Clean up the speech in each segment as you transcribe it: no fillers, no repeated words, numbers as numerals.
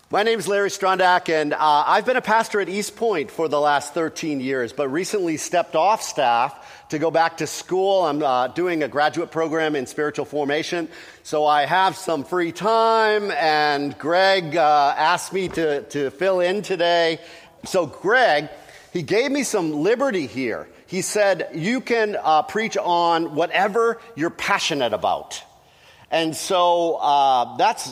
My name is Larry Strondak, and I've been a pastor at East Point for the last 13 years, but recently stepped off staff to go back to school. I'm doing a graduate program in spiritual formation, so I have some free time, and Greg asked me to fill in today. So Greg, he gave me some liberty here. He said, you can preach on whatever you're passionate about. And so that's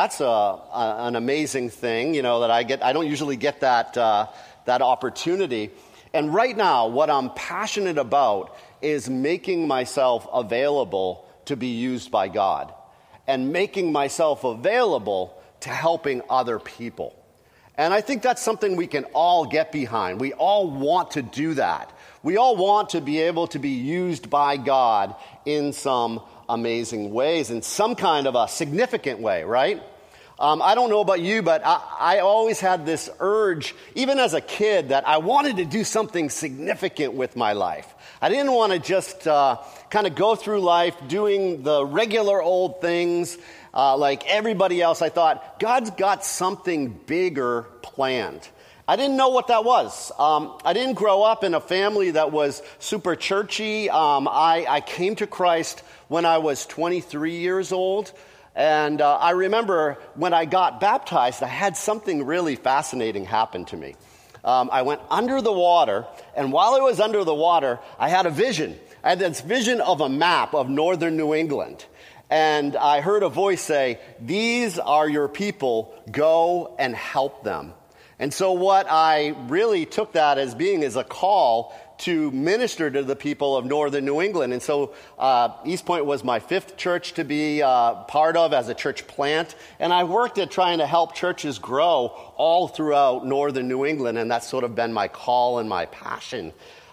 an amazing thing, that I get. I don't usually get that opportunity. And right now, what I'm passionate about is making myself available to be used by God, and making myself available to helping other people. And I think that's something we can all get behind. We all want to do that. We all want to be able to be used by God in some amazing ways, in some kind of a significant way, right? I don't know about you, but I always had this urge, even as a kid, that I wanted to do something significant with my life. I didn't want to just kind of go through life doing the regular old things like everybody else. I thought, God's got something bigger planned. I didn't know what that was. I didn't grow up in a family that was super churchy. I came to Christ when I was 23 years old. And I remember when I got baptized, I had something really fascinating happen to me. I went under the water, and while I was under the water, I had a vision. I had this vision of a map of northern New England. And I heard a voice say, "These are your people, go and help them." And so what I really took that as being is a call to minister to the people of northern New England. And so East Point was my fifth church to be part of as a church plant. And I worked at trying to help churches grow all throughout northern New England. And that's sort of been my call and my passion.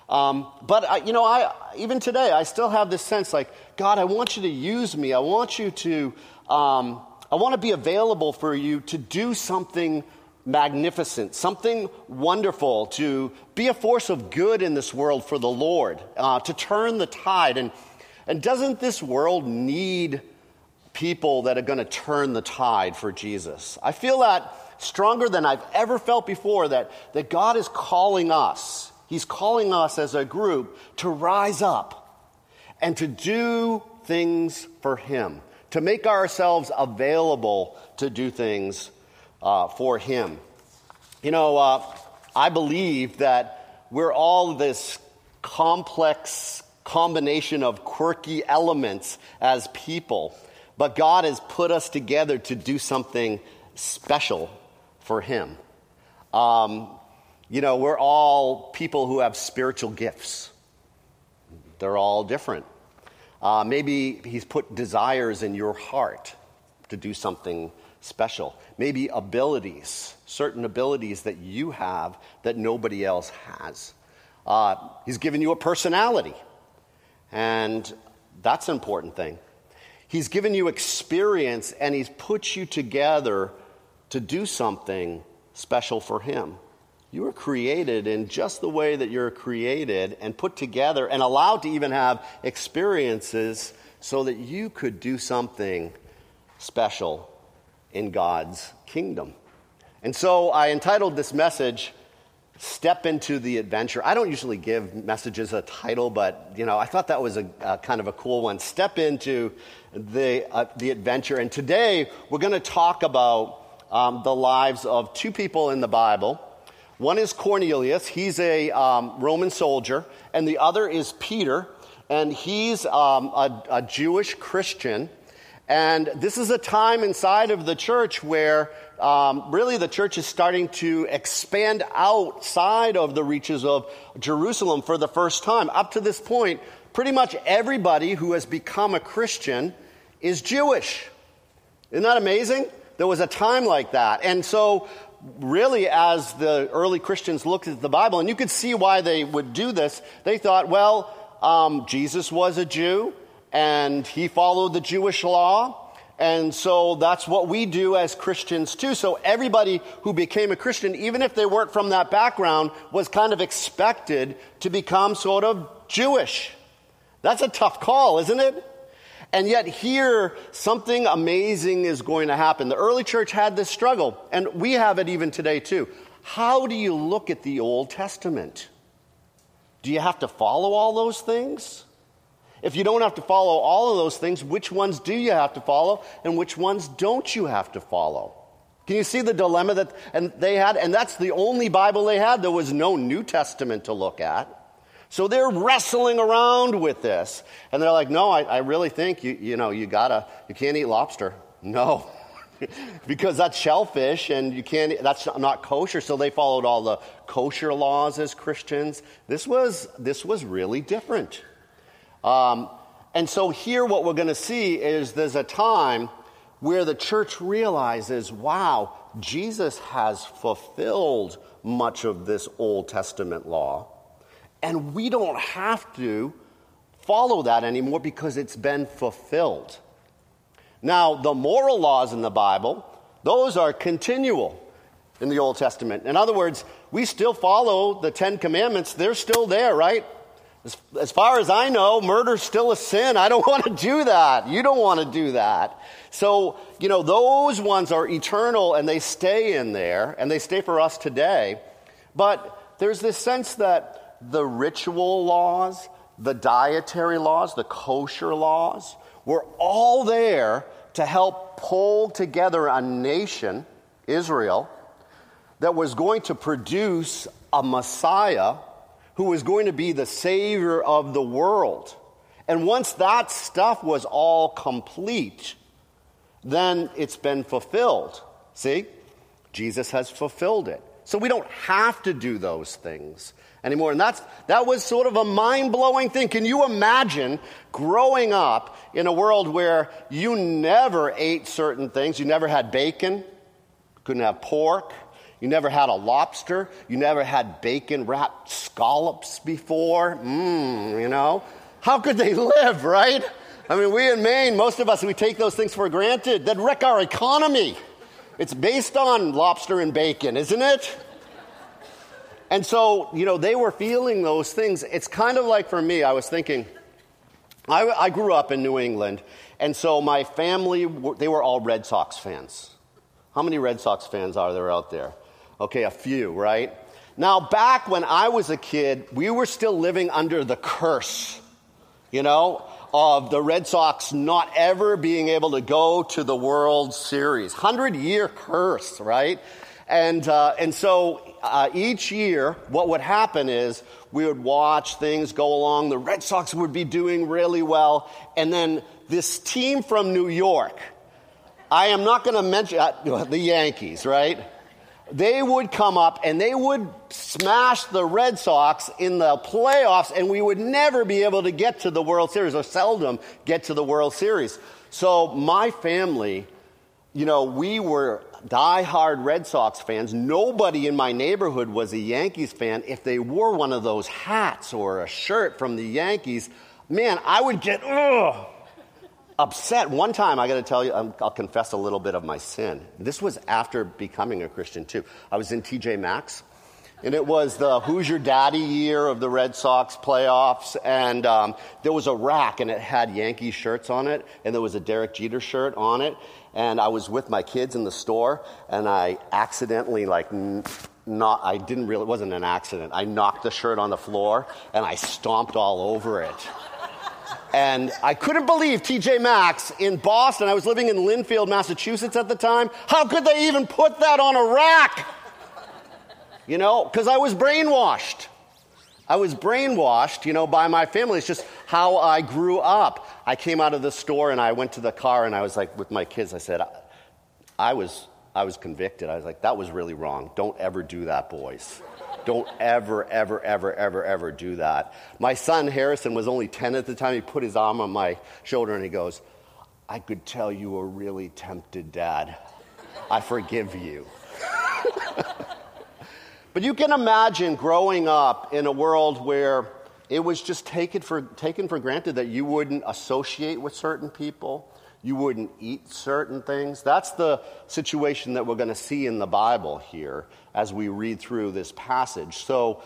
But even today, I still have this sense like, God, I want you to use me. I want you to, I want to be available for you to do something magnificent, something wonderful, to be a force of good in this world for the Lord, to turn the tide. And doesn't this world need people that are going to turn the tide for Jesus? I feel that stronger than I've ever felt before, that God is calling us. He's calling us as a group to rise up and to do things for Him, to make ourselves available to do things for Him. I believe that we're all this complex combination of quirky elements as people, but God has put us together to do something special for Him. We're all people who have spiritual gifts. They're all different. Maybe He's put desires in your heart to do something special. Maybe abilities, certain abilities that you have that nobody else has. He's given you a personality, and that's an important thing. He's given you experience, and He's put you together to do something special for Him. You were created in just the way that you're created and put together and allowed to even have experiences so that you could do something special in God's kingdom. And so I entitled this message, Step into the Adventure. I don't usually give messages a title, but I thought that was a kind of a cool one. Step into the adventure. And today we're going to talk about the lives of two people in the Bible. One is Cornelius. He's a Roman soldier, and the other is Peter, and he's a Jewish Christian. And this is a time inside of the church where really the church is starting to expand outside of the reaches of Jerusalem for the first time. Up to this point, pretty much everybody who has become a Christian is Jewish. Isn't that amazing? There was a time like that. And so really, as the early Christians looked at the Bible, and you could see why they would do this, they thought, Jesus was a Jew, and He followed the Jewish law, and so that's what we do as Christians too. So everybody who became a Christian, even if they weren't from that background, was kind of expected to become sort of Jewish. That's a tough call, isn't it? And yet here, something amazing is going to happen. The early church had this struggle, and we have it even today too. How do you look at the Old Testament? Do you have to follow all those things? If you don't have to follow all of those things, which ones do you have to follow, and which ones don't you have to follow? Can you see the dilemma that they had? And that's the only Bible they had. There was no New Testament to look at. So they're wrestling around with this. And they're like, no, I really think you can't eat lobster. No. Because that's shellfish and that's not kosher. So they followed all the kosher laws as Christians. This was really different. And so here what we're going to see is there's a time where the church realizes, wow, Jesus has fulfilled much of this Old Testament law. And we don't have to follow that anymore because it's been fulfilled. Now, the moral laws in the Bible, those are continual in the Old Testament. In other words, we still follow the Ten Commandments. They're still there, right? As far as I know, murder's still a sin. I don't want to do that. You don't want to do that. So, those ones are eternal and they stay in there and they stay for us today. But there's this sense that the ritual laws, the dietary laws, the kosher laws were all there to help pull together a nation, Israel, that was going to produce a Messiah who was going to be the Savior of the world. And once that stuff was all complete, then it's been fulfilled. See? Jesus has fulfilled it. So we don't have to do those things anymore. And that was sort of a mind-blowing thing. Can you imagine growing up in a world where you never ate certain things? You never had bacon, couldn't have pork, you never had a lobster, you never had bacon-wrapped scallops before. How could they live, right? I mean, we in Maine, most of us, we take those things for granted. That'd wreck our economy. It's based on lobster and bacon, isn't it? And so, they were feeling those things. It's kind of like for me, I was thinking, I grew up in New England, and so my family, they were all Red Sox fans. How many Red Sox fans are there out there? Okay, a few, right? Now, back when I was a kid, we were still living under the curse, of the Red Sox not ever being able to go to the World Series. 100-year curse, right? And so each year, what would happen is we would watch things go along. The Red Sox would be doing really well. And then this team from New York, I am not going to mention the Yankees, right? They would come up and they would smash the Red Sox in the playoffs, and we would never be able to get to the World Series, or seldom get to the World Series. So my family, we were diehard Red Sox fans. Nobody in my neighborhood was a Yankees fan. If they wore one of those hats or a shirt from the Yankees, man, I would get upset. One time, I got to tell you, I'll confess a little bit of my sin. This was after becoming a Christian too. I was in TJ Maxx, and it was the Who's Your Daddy year of the Red Sox playoffs, and there was a rack, and it had Yankee shirts on it, and there was a Derek Jeter shirt on it, and I was with my kids in the store, and I accidentally, it wasn't an accident. I knocked the shirt on the floor, and I stomped all over it. And I couldn't believe TJ Maxx in Boston. I was living in Lynnfield, Massachusetts at the time. How could they even put that on a rack? Because I was brainwashed. By my family. It's just how I grew up. I came out of the store and I went to the car and I was like, with my kids, I said, I was convicted. I was like, that was really wrong. Don't ever do that, boys. Don't ever, ever, ever, ever, ever do that. My son, Harrison, was only 10 at the time. He put his arm on my shoulder and he goes, I could tell you were really tempted, Dad. I forgive you. But you can imagine growing up in a world where it was just taken for granted that you wouldn't associate with certain people. You wouldn't eat certain things. That's the situation that we're going to see in the Bible here as we read through this passage. So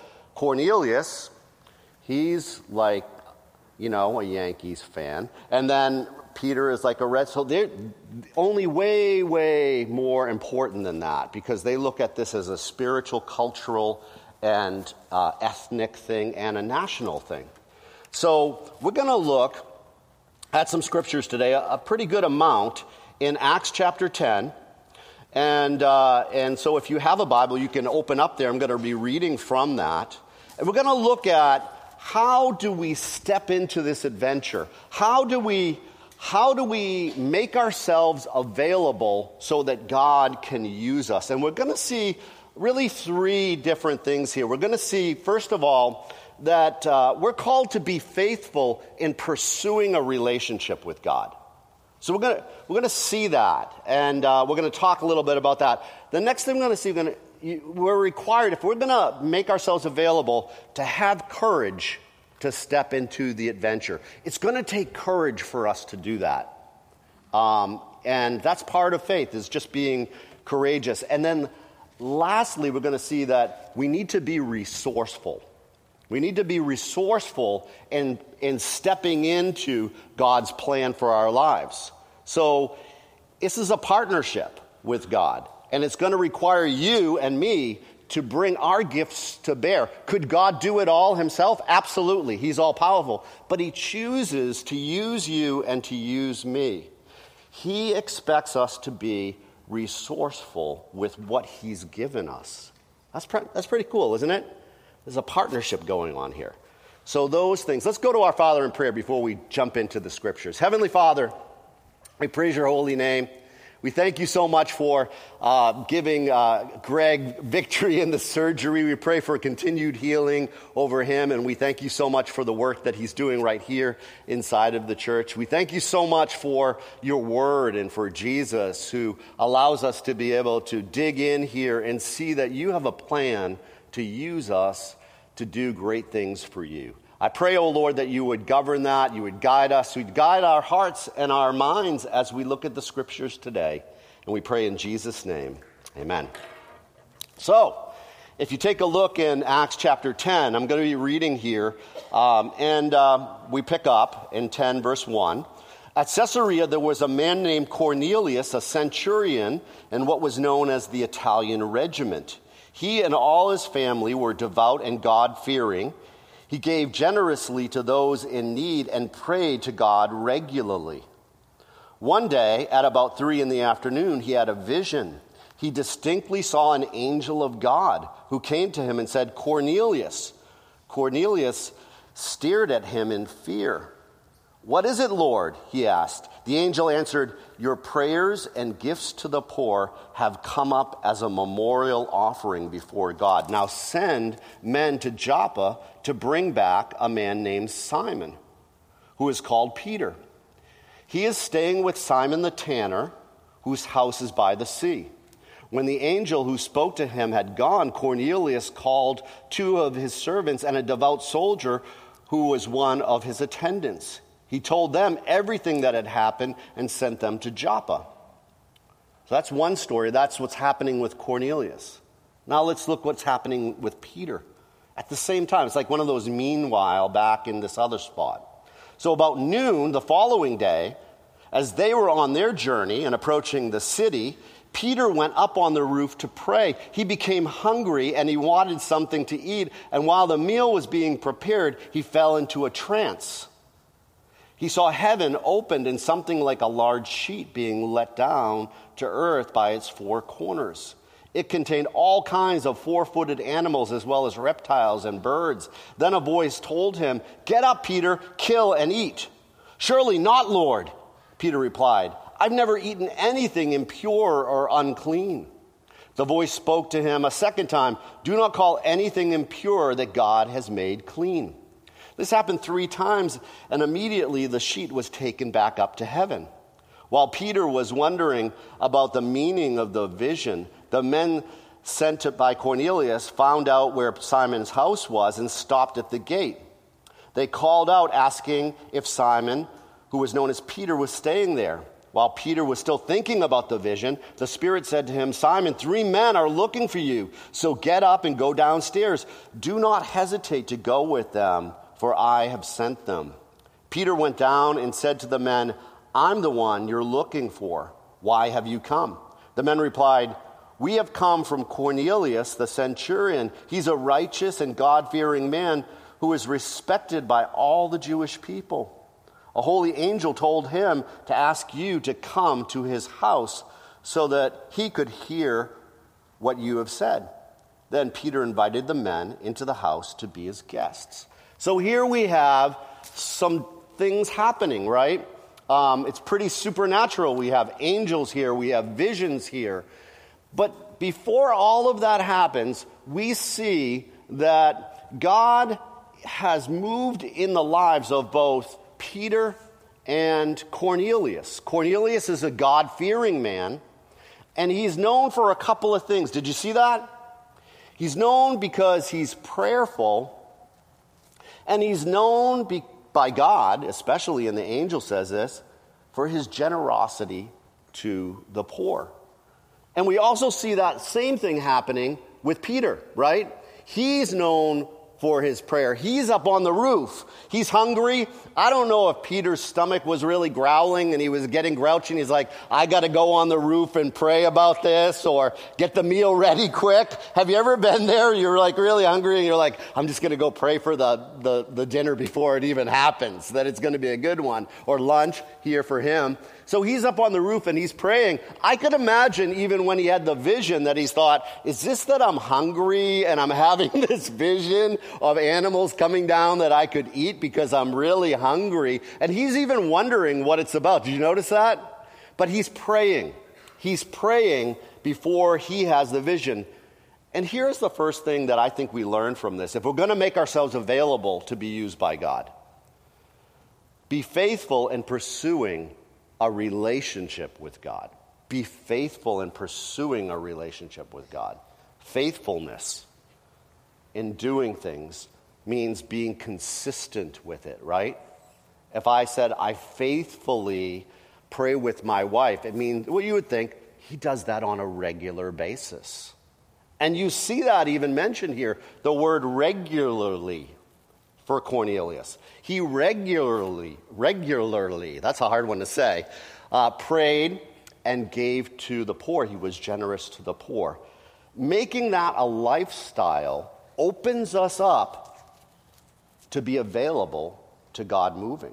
Cornelius, he's like, a Yankees fan. And then Peter is like a red soul. They're only way, way more important than that, because they look at this as a spiritual, cultural, and ethnic thing and a national thing. So we're going to look at some scriptures today, a pretty good amount in Acts chapter 10. And so if you have a Bible, you can open up there. I'm going to be reading from that. And we're going to look at how do we step into this adventure? How do we make ourselves available so that God can use us? And we're going to see really three different things here. We're going to see, first of all, that we're called to be faithful in pursuing a relationship with God. So we're going to see that, and we're going to talk a little bit about that. The next thing we're going to see, we're required, if we're going to make ourselves available, to have courage to step into the adventure. It's going to take courage for us to do that. And that's part of faith, is just being courageous. And then lastly, we're going to see that we need to be resourceful. We need to be resourceful in stepping into God's plan for our lives. So this is a partnership with God, and it's going to require you and me to bring our gifts to bear. Could God do it all himself? Absolutely. He's all powerful. But he chooses to use you and to use me. He expects us to be resourceful with what he's given us. That's pretty cool, isn't it? There's a partnership going on here. So those things. Let's go to our Father in prayer before we jump into the scriptures. Heavenly Father, we praise your holy name. We thank you so much for giving Greg victory in the surgery. We pray for continued healing over him, and we thank you so much for the work that he's doing right here inside of the church. We thank you so much for your word and for Jesus, who allows us to be able to dig in here and see that you have a plan to use us to do great things for you. I pray, O Lord, that you would govern that, you would guide us, you'd guide our hearts and our minds as we look at the scriptures today. And we pray in Jesus' name. Amen. So, if you take a look in Acts chapter 10, I'm going to be reading here, and we pick up in 10 verse 1. At Caesarea, there was a man named Cornelius, a centurion, in what was known as the Italian regiment. He and all his family were devout and God-fearing. He gave generously to those in need and prayed to God regularly. One day, at about 3 p.m, he had a vision. He distinctly saw an angel of God who came to him and said, "Cornelius." Cornelius stared at him in fear. "What is it, Lord?" he asked. The angel answered, "Your prayers and gifts to the poor have come up as a memorial offering before God. Now send men to Joppa to bring back a man named Simon, who is called Peter. He is staying with Simon the tanner, whose house is by the sea." When the angel who spoke to him had gone, Cornelius called 2 of his servants and a devout soldier who was one of his attendants. He told them everything that had happened and sent them to Joppa. So that's one story. That's what's happening with Cornelius. Now let's look what's happening with Peter. At the same time, it's like one of those meanwhile back in this other spot. So about noon the following day, as they were on their journey and approaching the city, Peter went up on the roof to pray. He became hungry and he wanted something to eat. And while the meal was being prepared, he fell into a trance. He saw heaven opened and something like a large sheet being let down to earth by its 4 corners. It contained all kinds of 4-footed animals as well as reptiles and birds. Then a voice told him, "Get up, Peter, kill and eat." "Surely not, Lord," Peter replied. "I've never eaten anything impure or unclean." The voice spoke to him a second time, "Do not call anything impure that God has made clean." This happened 3 times, and immediately the sheet was taken back up to heaven. While Peter was wondering about the meaning of the vision, the men sent by Cornelius found out where Simon's house was and stopped at the gate. They called out asking if Simon, who was known as Peter, was staying there. While Peter was still thinking about the vision, the Spirit said to him, "Simon, 3 men are looking for you, so get up and go downstairs. Do not hesitate to go with them, for I have sent them." Peter went down and said to the men, I'm the one you're looking for. Why have you come?" The men replied, "We have come from Cornelius, the centurion. He's a righteous and God-fearing man who is respected by all the Jewish people. A holy angel told him to ask you to come to his house so that he could hear what you have said." Then Peter invited the men into the house to be his guests. So here we have some things happening, right? It's pretty supernatural. We have angels here. We have visions here. But before all of that happens, we see that God has moved in the lives of both Peter and Cornelius. Cornelius is a God-fearing man, and he's known for a couple of things. Did you see that? He's known because he's prayerful, and he's known by God, especially, and the angel says this, for his generosity to the poor. And we also see that same thing happening with Peter, right? He's known for his prayer. He's up on the roof. He's hungry. I don't know if Peter's stomach was really growling and he was getting grouchy and he's like, "I got to go on the roof and pray about this or get the meal ready quick." Have you ever been there? You're like really hungry and you're like, "I'm just going to go pray for the dinner before it even happens, that it's going to be a good one." Or lunch here for him. So he's up on the roof and he's praying. I could imagine even when he had the vision that he's thought, "Is this that I'm hungry and I'm having this vision of animals coming down that I could eat because I'm really hungry?" And he's even wondering what it's about. Did you notice that? But he's praying. He's praying before he has the vision. And here's the first thing that I think we learn from this. If we're going to make ourselves available to be used by God, be faithful in pursuing a relationship with God. Be faithful in pursuing a relationship with God. Faithfulness in doing things means being consistent with it, right? If I said, "I faithfully pray with my wife," it means, well, you would think he does that on a regular basis. And you see that even mentioned here, the word regularly for Cornelius. He regularly, that's a hard one to say, prayed and gave to the poor. He was generous to the poor. Making that a lifestyle opens us up to be available to God moving.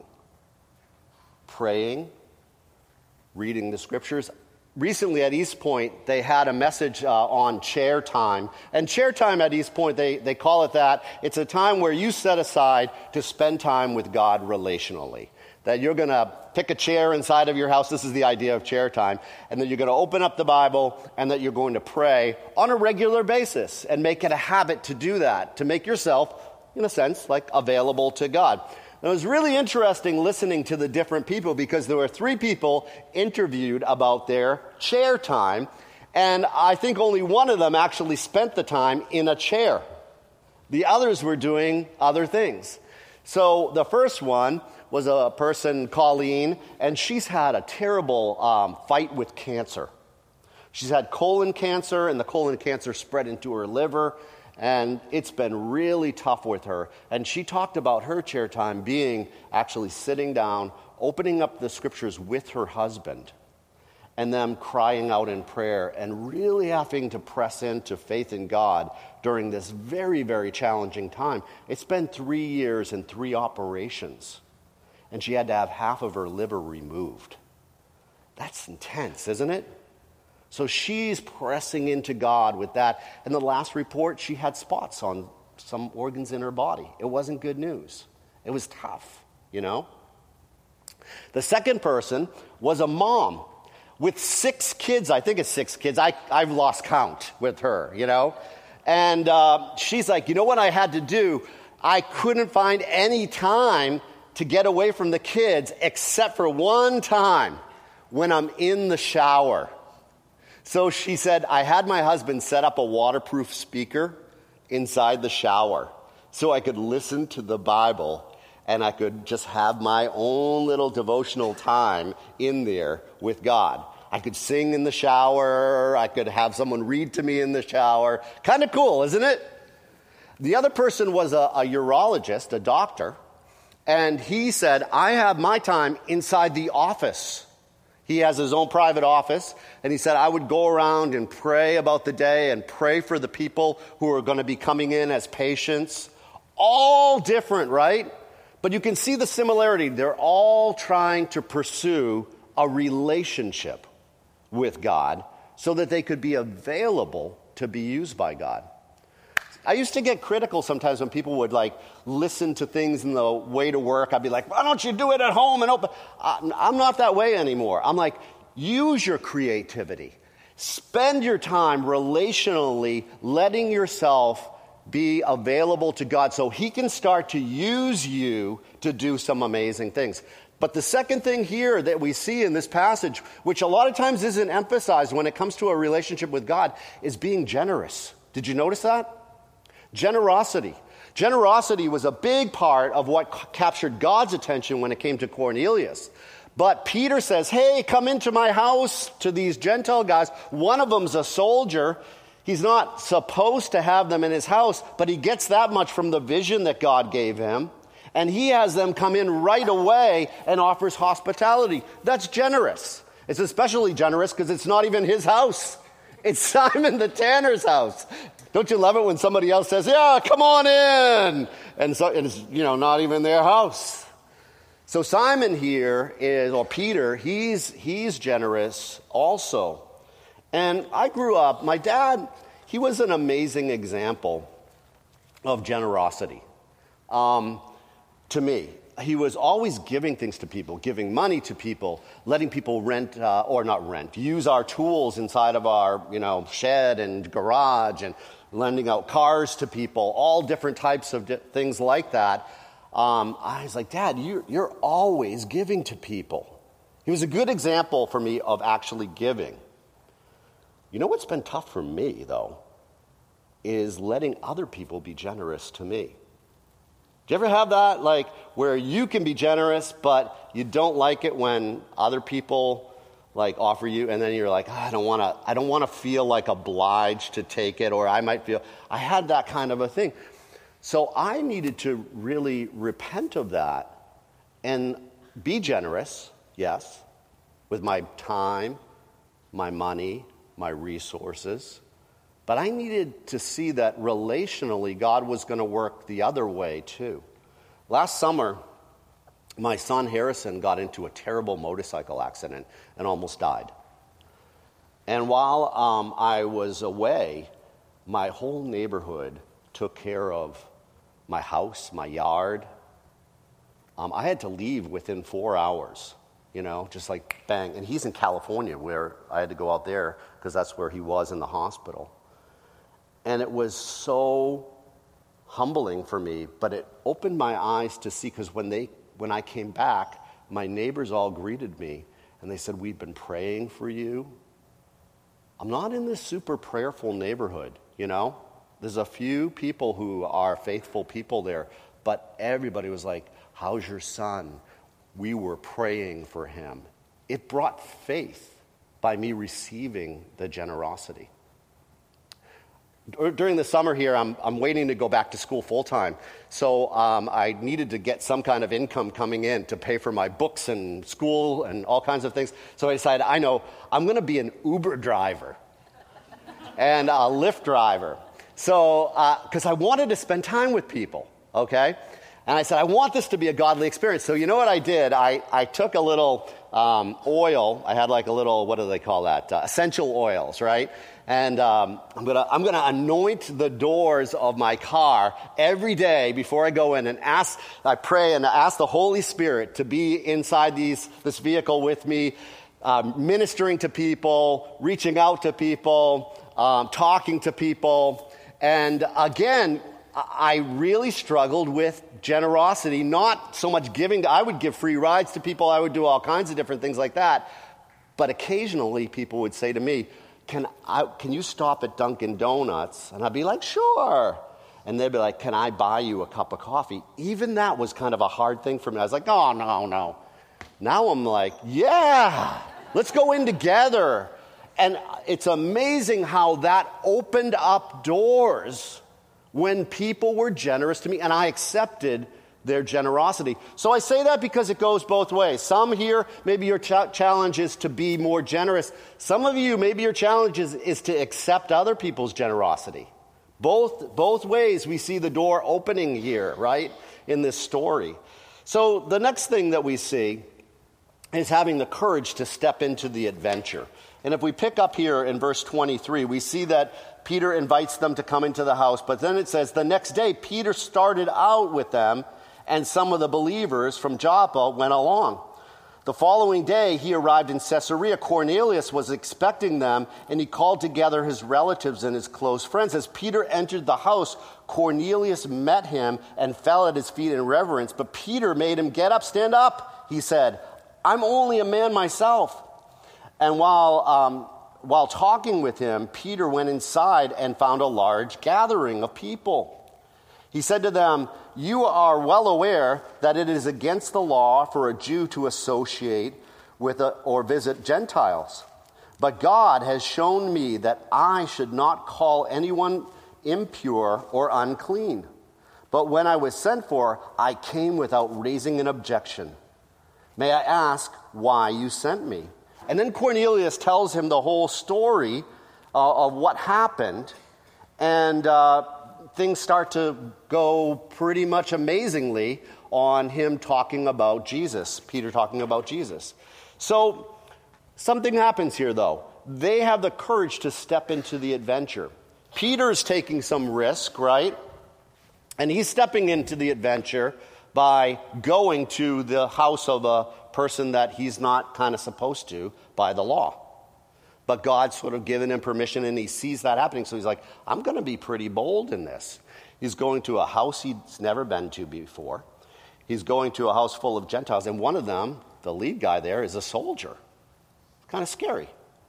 Praying, reading the scriptures. Recently at East Point, they had a message on chair time. And chair time at East Point, they call it that. It's a time where you set aside to spend time with God relationally. That you're going to pick a chair inside of your house. This is the idea of chair time. And that you're going to open up the Bible and that you're going to pray on a regular basis and make it a habit to do that, to make yourself, in a sense, like available to God. It was really interesting listening to the different people because there were 3 people interviewed about their chair time, and I think only one of them actually spent the time in a chair. The others were doing other things. So the first one was a person, Colleen, and she's had a terrible fight with cancer. She's had colon cancer, and the colon cancer spread into her liver. And it's been really tough with her. And she talked about her chair time being actually sitting down, opening up the scriptures with her husband, and them crying out in prayer and really having to press into faith in God during this very, very challenging time. It's been 3 years and 3 operations. And she had to have half of her liver removed. That's intense, isn't it? So she's pressing into God with that. And the last report, she had spots on some organs in her body. It wasn't good news. It was tough, you know. The second person was a mom with 6 kids. I think it's 6 kids. I've lost count with her, you know. And she's like, "You know what I had to do? I couldn't find any time to get away from the kids except for one time when I'm in the shower." So she said, "I had my husband set up a waterproof speaker inside the shower so I could listen to the Bible and I could just have my own little devotional time in there with God. I could sing in the shower. I could have someone read to me in the shower." Kind of cool, isn't it? The other person was a urologist, a doctor, And he said, I have my time inside the office. He has his own private office. And he said, I would go around and pray about the day and pray for the people who are going to be coming in as patients. All different, right? But you can see the similarity. They're all trying to pursue a relationship with God so that they could be available to be used by God. I used to get critical sometimes when people would listen to things in the way to work. I'd be like, why don't you do it at home and open? I'm not that way anymore. I'm like, use your creativity. Spend your time relationally letting yourself be available to God so he can start to use you to do some amazing things. But the second thing here that we see in this passage, which a lot of times isn't emphasized when it comes to a relationship with God, is being generous. Did you notice that? Generosity. Generosity was a big part of what captured God's attention when it came to Cornelius. But Peter says, hey, come into my house to these Gentile guys. One of them's a soldier. He's not supposed to have them in his house, but he gets that much from the vision that God gave him. And he has them come in right away and offers hospitality. That's generous. It's especially generous because it's not even his house. It's Simon the tanner's house. Don't you love it when somebody else says, yeah, come on in? And so it's, not even their house. So Simon here or Peter, he's generous also. And I grew up, my dad, he was an amazing example of generosity to me. He was always giving things to people, giving money to people, letting people use our tools inside of our, shed and garage, and lending out cars to people, all different types of things like that. I was like, Dad, you're always giving to people. He was a good example for me of actually giving. You know what's been tough for me, though, is letting other people be generous to me. Do you ever have that, where you can be generous, but you don't like it when other people offer you, and then you're like, I don't want to feel obliged to take it, or I might feel. I had that kind of a thing. So I needed to really repent of that and be generous, yes, with my time, my money, my resources. But I needed to see that relationally God was going to work the other way too. Last summer, my son Harrison got into a terrible motorcycle accident and almost died. And while I was away, my whole neighborhood took care of my house, my yard. I had to leave within 4 hours, just bang. And he's in California, where I had to go out there because that's where he was in the hospital. And it was so humbling for me, but it opened my eyes to see, because when I came back, my neighbors all greeted me, and they said, we've been praying for you. I'm not in this super prayerful neighborhood, There's a few people who are faithful people there, but everybody was like, how's your son? We were praying for him. It brought faith by me receiving the generosity. During the summer here, I'm waiting to go back to school full-time. So I needed to get some kind of income coming in to pay for my books and school and all kinds of things. So I decided, I'm going to be an Uber driver and a Lyft driver. So, because I wanted to spend time with people, okay? And I said, I want this to be a godly experience. So you know what I did? I took a little oil. I had a little, what do they call that? Essential oils, right? And I'm gonna anoint the doors of my car every day before I go in, and I pray and ask the Holy Spirit to be inside this vehicle with me, ministering to people, reaching out to people, talking to people. And again, I really struggled with generosity, not so much giving. I would give free rides to people. I would do all kinds of different things like that. But occasionally people would say to me, can you stop at Dunkin' Donuts? And I'd be like, sure. And they'd be like, can I buy you a cup of coffee? Even that was kind of a hard thing for me. I was like, oh, no. Now I'm like, yeah, let's go in together. And it's amazing how that opened up doors when people were generous to me, and I accepted their generosity. So I say that because it goes both ways. Some here, maybe your challenge is to be more generous. Some of you, maybe your challenge is to accept other people's generosity. Both ways we see the door opening here, right, in this story. So the next thing that we see is having the courage to step into the adventure. And if we pick up here in verse 23, we see that Peter invites them to come into the house. But then it says, the next day, Peter started out with them, and some of the believers from Joppa went along. The following day, he arrived in Caesarea. Cornelius was expecting them, and he called together his relatives and his close friends. As Peter entered the house, Cornelius met him and fell at his feet in reverence. But Peter made him get up. Stand up, he said. I'm only a man myself. And while talking with him, Peter went inside and found a large gathering of people. He said to them, you are well aware that it is against the law for a Jew to associate with or visit Gentiles. But God has shown me that I should not call anyone impure or unclean. But when I was sent for, I came without raising an objection. May I ask why you sent me? And then Cornelius tells him the whole story of what happened, and things start to go pretty much amazingly on him talking about Jesus, Peter talking about Jesus. So something happens here, though. They have the courage to step into the adventure. Peter's taking some risk, right? And he's stepping into the adventure by going to the house of a person that he's not kind of supposed to by the law. But God's sort of given him permission, and he sees that happening. So he's like, I'm going to be pretty bold in this. He's going to a house he's never been to before. He's going to a house full of Gentiles, and one of them, the lead guy there, is a soldier. Kind of scary.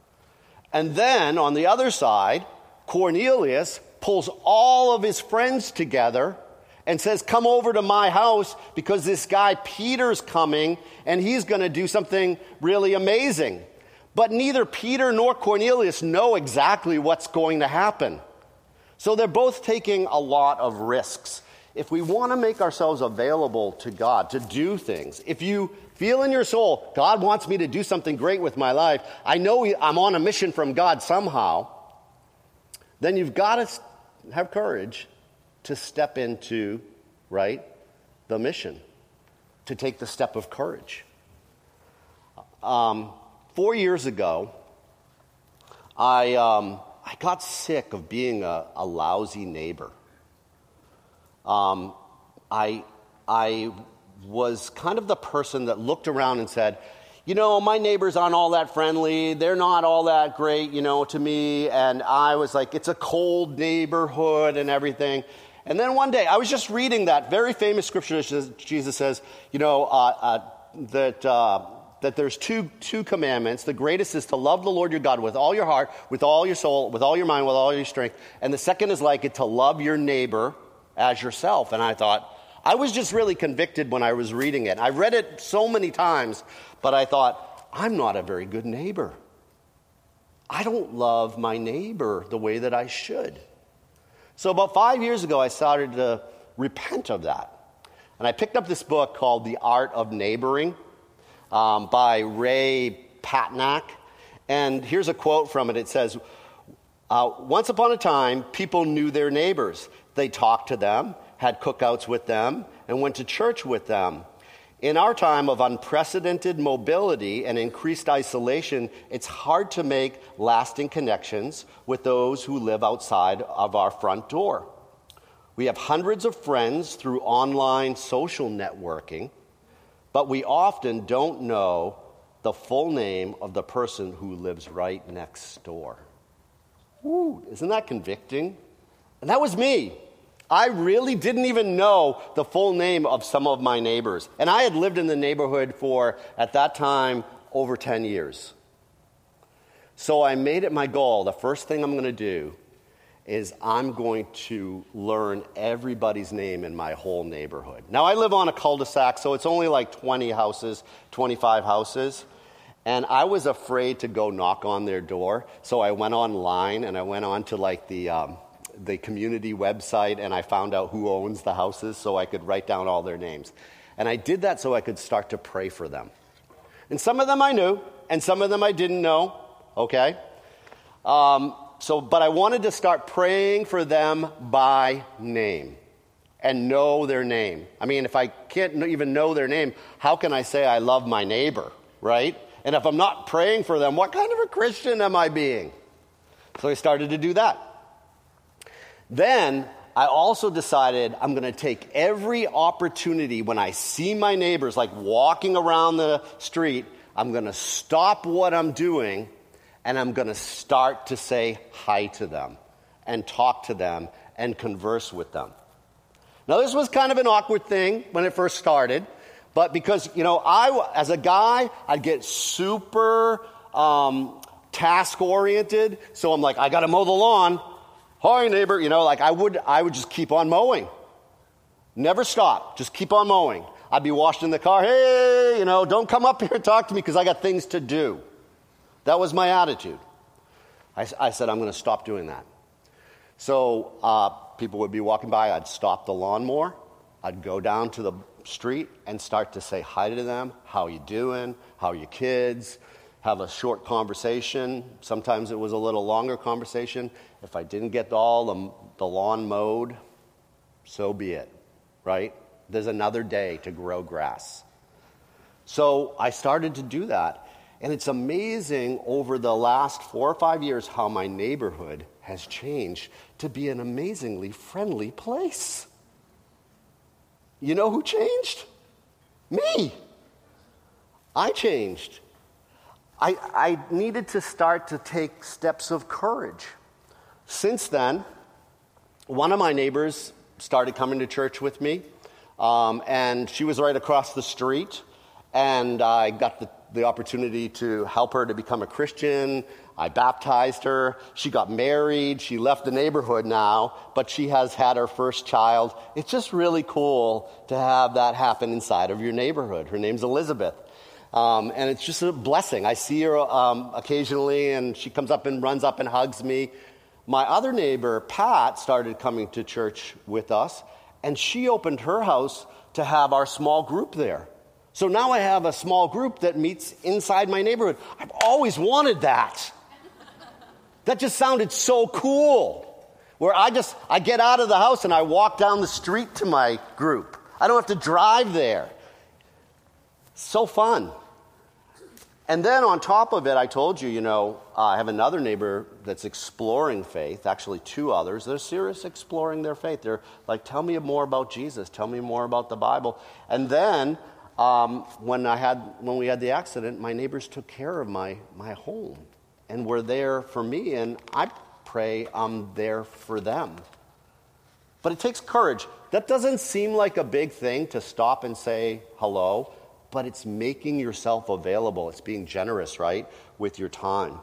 And then on the other side, Cornelius pulls all of his friends together and says, come over to my house because this guy Peter's coming and he's going to do something really amazing. But neither Peter nor Cornelius know exactly what's going to happen. So they're both taking a lot of risks. If we want to make ourselves available to God to do things, if you feel in your soul, God wants me to do something great with my life, I know I'm on a mission from God somehow, then you've got to have courage to step into, right, the mission, to take the step of courage. 4 years ago, I got sick of being a lousy neighbor. I was kind of the person that looked around and said, you know, my neighbors aren't all that friendly. They're not all that great, to me. And I was like, it's a cold neighborhood and everything. And then one day, I was just reading that very famous scripture that Jesus says, that there's two commandments. The greatest is to love the Lord your God with all your heart, with all your soul, with all your mind, with all your strength. And the second is like it, to love your neighbor as yourself. And I thought, I was just really convicted when I was reading it. I read it so many times, but I thought, I'm not a very good neighbor. I don't love my neighbor the way that I should. So about 5 years ago, I started to repent of that. And I picked up this book called The Art of Neighboring by Ray Patnack. And here's a quote from it. It says, once upon a time, people knew their neighbors. They talked to them, had cookouts with them, and went to church with them. In our time of unprecedented mobility and increased isolation, it's hard to make lasting connections with those who live outside of our front door. We have hundreds of friends through online social networking, but we often don't know the full name of the person who lives right next door. Ooh, isn't that convicting? And that was me. I really didn't even know the full name of some of my neighbors. And I had lived in the neighborhood for, at that time, over 10 years. So I made it my goal. The first thing I'm going to do is I'm going to learn everybody's name in my whole neighborhood. Now, I live on a cul-de-sac, so it's only like 20 houses, 25 houses. And I was afraid to go knock on their door. So I went online and I went on to like the the community website and I found out who owns the houses so I could write down all their names. And I did that so I could start to pray for them. And some of them I knew, and some of them I didn't know, okay? But I wanted to start praying for them by name and know their name. I mean, if I can't even know their name, how can I say I love my neighbor, right? And if I'm not praying for them, what kind of a Christian am I being? So I started to do that. Then I also decided I'm going to take every opportunity when I see my neighbors, like walking around the street, I'm going to stop what I'm doing and I'm going to start to say hi to them and talk to them and converse with them. Now, this was kind of an awkward thing when it first started, but because, as a guy, I'd get super task-oriented, so I'm like, I got to mow the lawn. Hi, neighbor, I would just keep on mowing. Never stop, just keep on mowing. I'd be washing the car, hey, don't come up here and talk to me because I got things to do. That was my attitude. I said, I'm going to stop doing that. So people would be walking by, I'd stop the lawnmower, I'd go down to the street and start to say hi to them, how you doing, how are your kids, have a short conversation. Sometimes it was a little longer conversation. If I didn't get all the lawn mowed, so be it, right? There's another day to grow grass. So I started to do that. And it's amazing over the last 4 or 5 years how my neighborhood has changed to be an amazingly friendly place. You know who changed? Me. I changed. I needed to start to take steps of courage. Since then, one of my neighbors started coming to church with me, and she was right across the street, and I got the opportunity to help her to become a Christian. I baptized her. She got married. She left the neighborhood now, but she has had her first child. It's just really cool to have that happen inside of your neighborhood. Her name's Elizabeth. And it's just a blessing. I see her occasionally, and she comes up and runs up and hugs me. My other neighbor, Pat, started coming to church with us, and she opened her house to have our small group there. So now I have a small group that meets inside my neighborhood. I've always wanted that. That just sounded so cool. Where I get out of the house and I walk down the street to my group. I don't have to drive there. So fun. And then on top of it, I told you, I have another neighbor that's exploring faith, actually 2 others. They're serious exploring their faith. They're like, tell me more about Jesus. Tell me more about the Bible. And then when we had the accident, my neighbors took care of my home and were there for me, and I pray I'm there for them. But it takes courage. That doesn't seem like a big thing to stop and say hello, but it's making yourself available. It's being generous, right, with your time.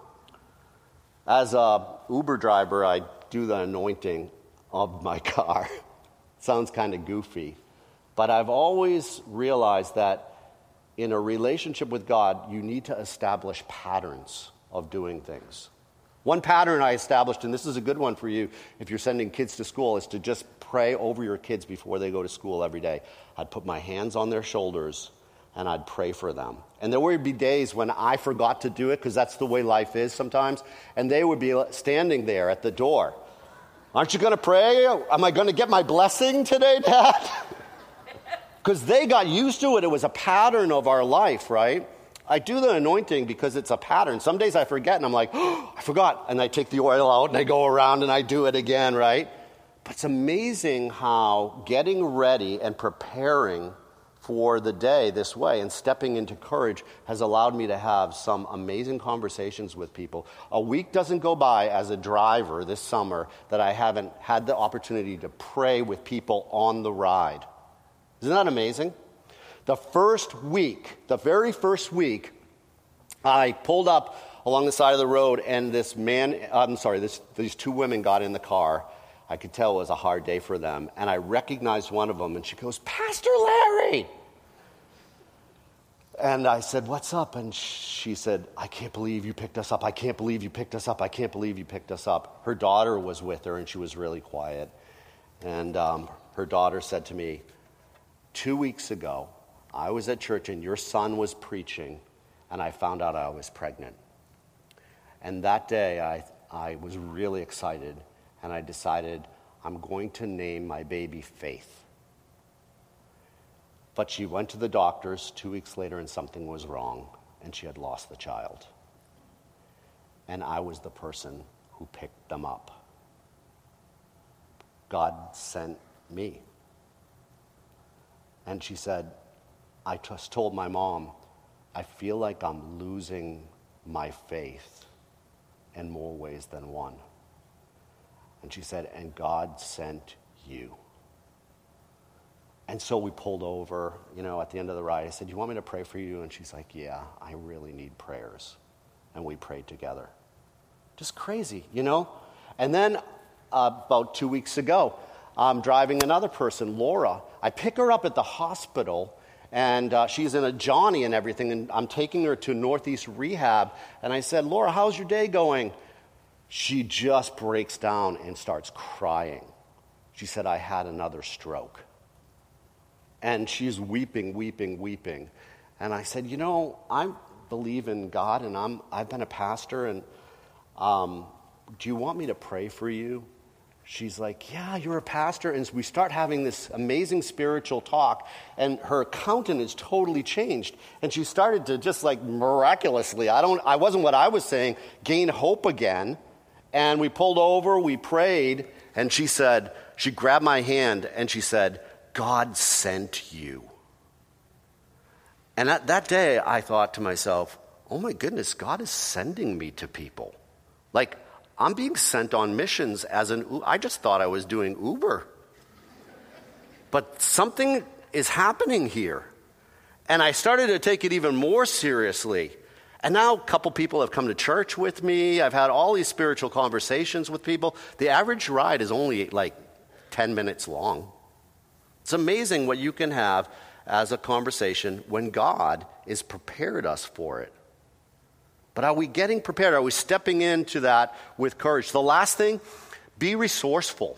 As a Uber driver, I do the anointing of my car. Sounds kind of goofy. But I've always realized that in a relationship with God, you need to establish patterns of doing things. One pattern I established, and this is a good one for you if you're sending kids to school, is to just pray over your kids before they go to school every day. I'd put my hands on their shoulders and I'd pray for them. And there would be days when I forgot to do it because that's the way life is sometimes, and they would be standing there at the door. Aren't you going to pray? Am I going to get my blessing today, Dad? Because they got used to it. It was a pattern of our life, right? I do the anointing because it's a pattern. Some days I forget, and I'm like, oh, I forgot. And I take the oil out, and I go around, and I do it again, right? But it's amazing how getting ready and preparing for the day this way and stepping into courage has allowed me to have some amazing conversations with people. A week doesn't go by as a driver this summer that I haven't had the opportunity to pray with people on the ride. Isn't that amazing? The very first week, I pulled up along the side of the road, and these 2 women got in the car. I could tell it was a hard day for them. And I recognized one of them, and she goes, Pastor Larry! And I said, what's up? And she said, I can't believe you picked us up. I can't believe you picked us up. I can't believe you picked us up. Her daughter was with her, and she was really quiet. And her daughter said to me, 2 weeks ago, I was at church, and your son was preaching, and I found out I was pregnant. And that day, I was really excited, and I decided I'm going to name my baby Faith. But she went to the doctors 2 weeks later, and something was wrong, and she had lost the child. And I was the person who picked them up. God sent me. And she said, I just told my mom, I feel like I'm losing my faith in more ways than one. And she said, and God sent you. And so we pulled over, at the end of the ride. I said, you want me to pray for you? And she's like, yeah, I really need prayers. And we prayed together. Just crazy, And then about 2 weeks ago, I'm driving another person, Laura. I pick her up at the hospital, and she's in a Johnny and everything, and I'm taking her to Northeast Rehab. And I said, Laura, how's your day going? She just breaks down and starts crying. She said, I had another stroke. And she's weeping. And I said, I believe in God, and I've been a pastor, and do you want me to pray for you? She's like, yeah, you're a pastor. And we start having this amazing spiritual talk, and her countenance totally changed. And she started to just miraculously, I wasn't what I was saying, gain hope again. And we pulled over, we prayed, and she grabbed my hand, and she said, God sent you. And that day, I thought to myself, oh my goodness, God is sending me to people. I'm being sent on missions I just thought I was doing Uber. But something is happening here. And I started to take it even more seriously. And now a couple people have come to church with me. I've had all these spiritual conversations with people. The average ride is only 10 minutes long. It's amazing what you can have as a conversation when God has prepared us for it. But are we getting prepared? Are we stepping into that with courage? The last thing, be resourceful.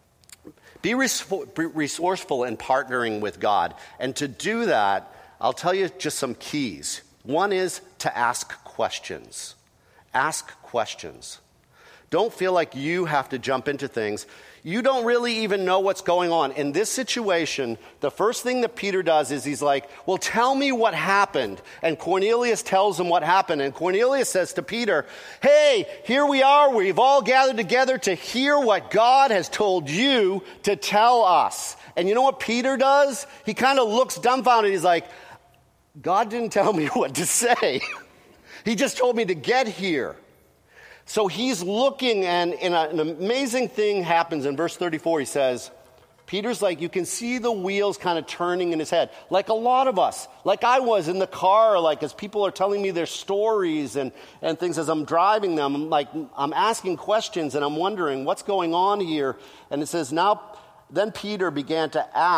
Be resourceful in partnering with God. And to do that, I'll tell you just some keys. One is to ask questions. Ask questions. Don't feel like you have to jump into things. You don't really even know what's going on. In this situation, the first thing that Peter does is he's like, well, tell me what happened. And Cornelius tells him what happened. And Cornelius says to Peter, hey, here we are. We've all gathered together to hear what God has told you to tell us. And you know what Peter does? He kind of looks dumbfounded. He's like, God didn't tell me what to say. He just told me to get here. So he's looking, and an amazing thing happens. In verse 34, he says, Peter's like, you can see the wheels kind of turning in his head. Like a lot of us. Like I was in the car, as people are telling me their stories and things as I'm driving them. I'm asking questions, and I'm wondering what's going on here. And it says, then Peter began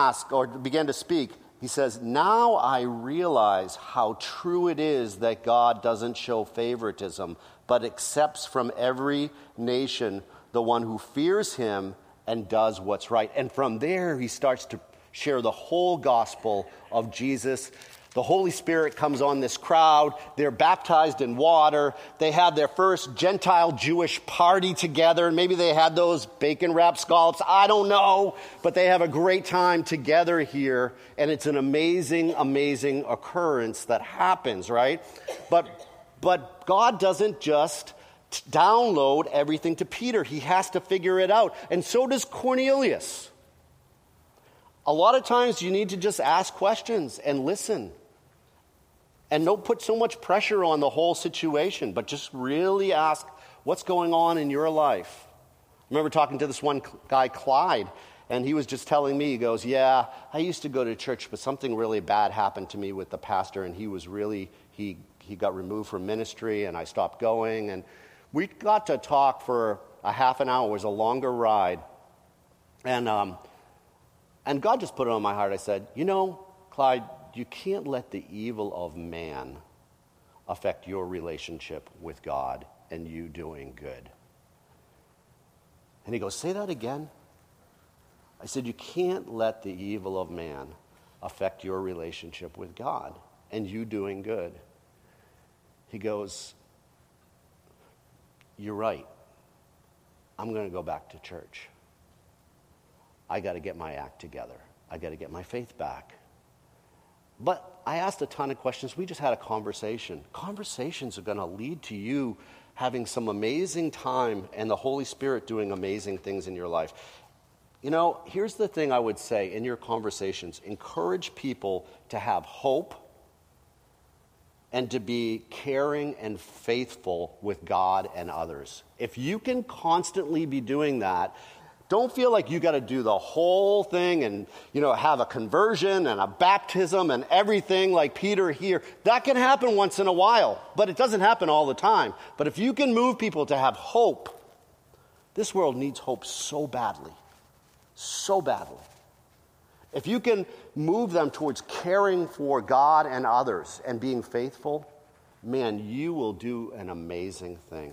to speak. He says, now I realize how true it is that God doesn't show favoritism, but accepts from every nation the one who fears him and does what's right. And from there, he starts to share the whole gospel of Jesus. The Holy Spirit comes on this crowd. They're baptized in water. They have their first Gentile Jewish party together. And maybe they had those bacon-wrapped scallops. I don't know. But they have a great time together here. And it's an amazing, amazing occurrence that happens, right? But God doesn't just download everything to Peter. He has to figure it out. And so does Cornelius. A lot of times you need to just ask questions and listen. And don't put so much pressure on the whole situation, but just really ask what's going on in your life. I remember talking to this one guy, Clyde, and he was just telling me, he goes, yeah, I used to go to church, but something really bad happened to me with the pastor, and he got removed from ministry, and I stopped going. And we got to talk for a half an hour. It was a longer ride. And God just put it on my heart. I said, Clyde, you can't let the evil of man affect your relationship with God and you doing good. And he goes, say that again? I said, you can't let the evil of man affect your relationship with God and you doing good. He goes, you're right. I'm going to go back to church. I got to get my act together. I got to get my faith back. But I asked a ton of questions. We just had a conversation. Conversations are going to lead to you having some amazing time and the Holy Spirit doing amazing things in your life. You know, here's the thing I would say in your conversations. Encourage people to have hope and to be caring and faithful with God and others. If you can constantly be doing that, don't feel like you got to do the whole thing and, have a conversion and a baptism and everything like Peter here. That can happen once in a while, but it doesn't happen all the time. But if you can move people to have hope, this world needs hope so badly. So badly. If you can move them towards caring for God and others and being faithful, man, you will do an amazing thing.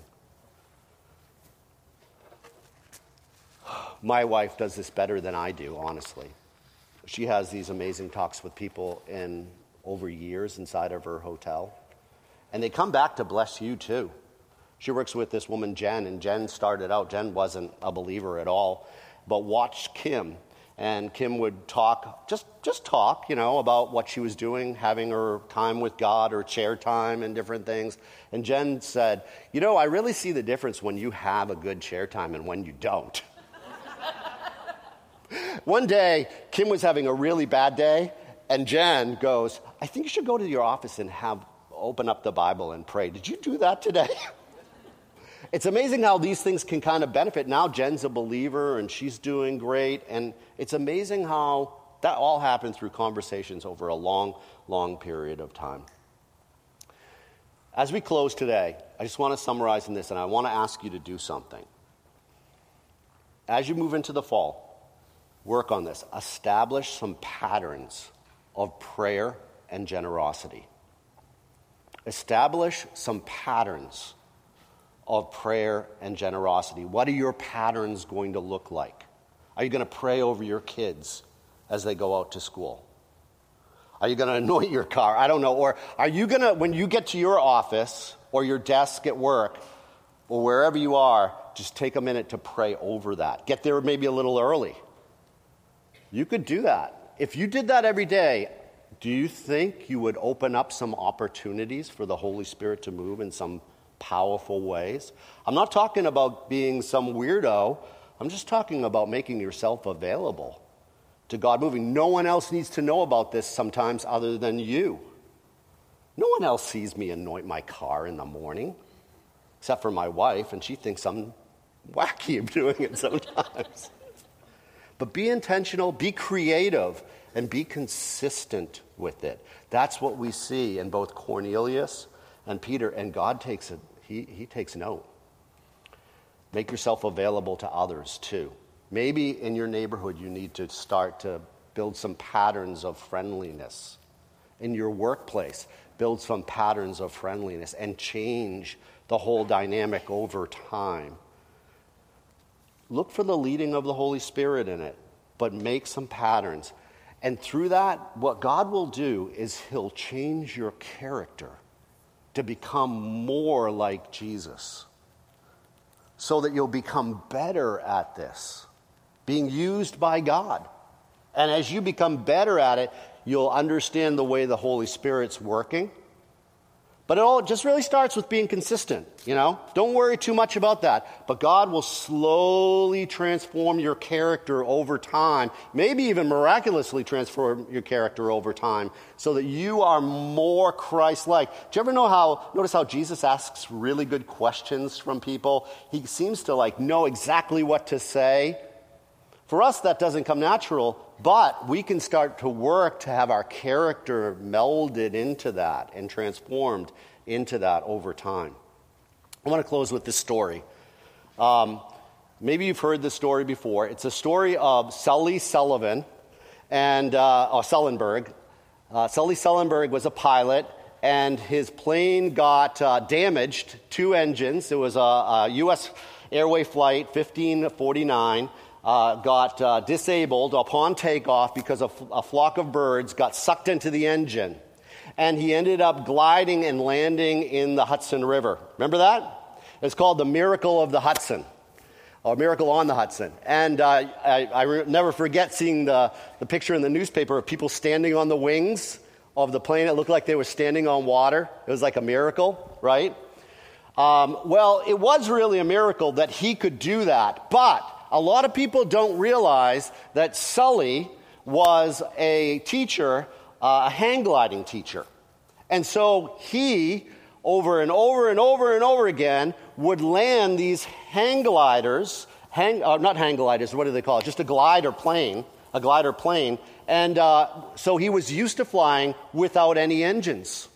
My wife does this better than I do, honestly. She has these amazing talks with people over years inside of her hotel. And they come back to bless you too. She works with this woman, Jen, and Jen wasn't a believer at all, but watched Kim. And Kim would talk, just talk, about what she was doing, having her time with God or chair time and different things. And Jen said, I really see the difference when you have a good chair time and when you don't. One day, Kim was having a really bad day, and Jen goes, I think you should go to your office and open up the Bible and pray. Did you do that today? It's amazing how these things can kind of benefit. Now Jen's a believer, and she's doing great, and it's amazing how that all happened through conversations over a long, long period of time. As we close today, I just want to summarize in this, and I want to ask you to do something. As you move into the fall, work on this. Establish some patterns of prayer and generosity. Establish some patterns of prayer and generosity. What are your patterns going to look like? Are you going to pray over your kids as they go out to school? Are you going to anoint your car? I don't know. Or are you going to, when you get to your office or your desk at work or wherever you are, just take a minute to pray over that. Get there maybe a little early. You could do that. If you did that every day, do you think you would open up some opportunities for the Holy Spirit to move in some powerful ways? I'm not talking about being some weirdo. I'm just talking about making yourself available to God moving. No one else needs to know about this sometimes other than you. No one else sees me anoint my car in the morning, except for my wife, and she thinks I'm wacky doing it sometimes. But be intentional, be creative, and be consistent with it. That's what we see in both Cornelius and Peter, and God takes it. He takes note. Make yourself available to others too. Maybe in your neighborhood you need to start to build some patterns of friendliness. In your workplace, build some patterns of friendliness and change the whole dynamic over time. Look for the leading of the Holy Spirit in it, but make some patterns. And through that, what God will do is He'll change your character to become more like Jesus, so that you'll become better at this, being used by God. And as you become better at it, you'll understand the way the Holy Spirit's working. But it all just really starts with being consistent, Don't worry too much about that. But God will slowly transform your character over time, maybe even miraculously transform your character over time, so that you are more Christ-like. Do you ever notice how Jesus asks really good questions from people? He seems to know exactly what to say. For us, that doesn't come natural, but we can start to work to have our character melded into that and transformed into that over time. I want to close with this story. Maybe you've heard this story before. It's a story of Sully Sullivan and Sullenberg, Sully Sullenberg was a pilot, and his plane got damaged, 2 engines. It was a U.S. Airway Flight 1549, got disabled upon takeoff because a flock of birds got sucked into the engine. And he ended up gliding and landing in the Hudson River. Remember that? It's called the Miracle of the Hudson, or Miracle on the Hudson. And I never forget seeing the picture in the newspaper of people standing on the wings of the plane. It looked like they were standing on water. It was like a miracle, right? Well, it was really a miracle that he could do that. But a lot of people don't realize that Sully was a teacher, a hang gliding teacher. And so he, over and over and over and over again, would land these hang gliders, not hang gliders, what do they call it? Just a glider plane. And so he was used to flying without any engines.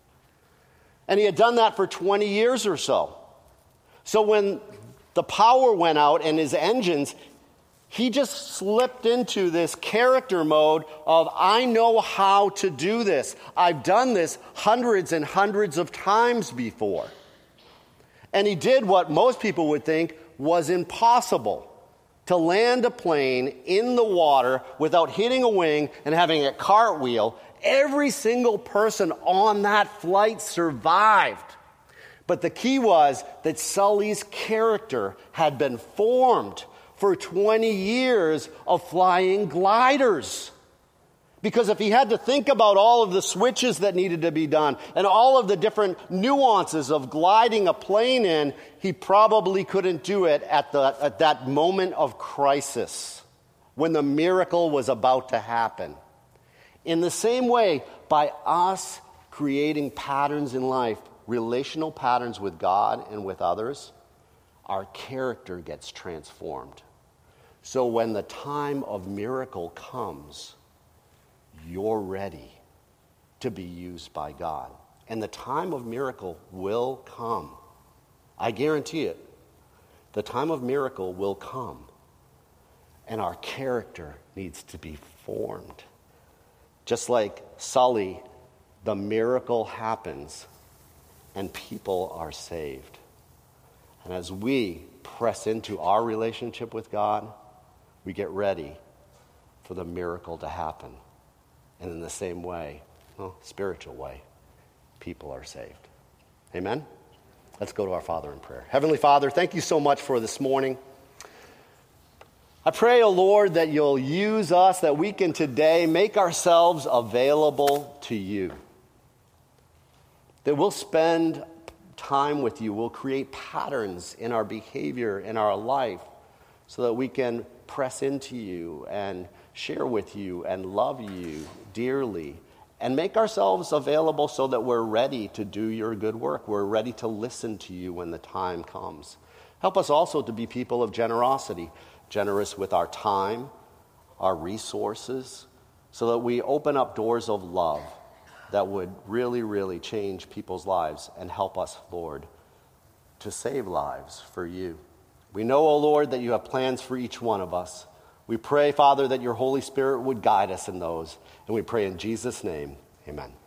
And he had done that for 20 years or so. So when the power went out in his engines, he just slipped into this character mode of, I know how to do this. I've done this hundreds and hundreds of times before. And he did what most people would think was impossible, to land a plane in the water without hitting a wing and having a cartwheel. Every single person on that flight survived. But the key was that Sully's character had been formed for 20 years of flying gliders. Because if he had to think about all of the switches that needed to be done and all of the different nuances of gliding a plane in, he probably couldn't do it at that moment of crisis when the miracle was about to happen. In the same way, by us creating patterns in life, relational patterns with God and with others, our character gets transformed. So when the time of miracle comes, you're ready to be used by God. And the time of miracle will come. I guarantee it. The time of miracle will come. And our character needs to be formed. Just like Sully, the miracle happens and people are saved. And as we press into our relationship with God, we get ready for the miracle to happen. And in the same way, spiritual way, people are saved. Amen? Let's go to our Father in prayer. Heavenly Father, thank you so much for this morning. I pray, O Lord, that you'll use us, that we can today make ourselves available to you. That we'll spend time with you. We'll create patterns in our behavior, in our life, so that we can press into you and share with you and love you dearly and make ourselves available so that we're ready to do your good work. We're ready to listen to you when the time comes. Help us also to be people of generosity, generous with our time, our resources, so that we open up doors of love that would really, really change people's lives and help us, Lord, to save lives for you. We know, O Lord, that you have plans for each one of us. We pray, Father, that your Holy Spirit would guide us in those. And we pray in Jesus' name, amen.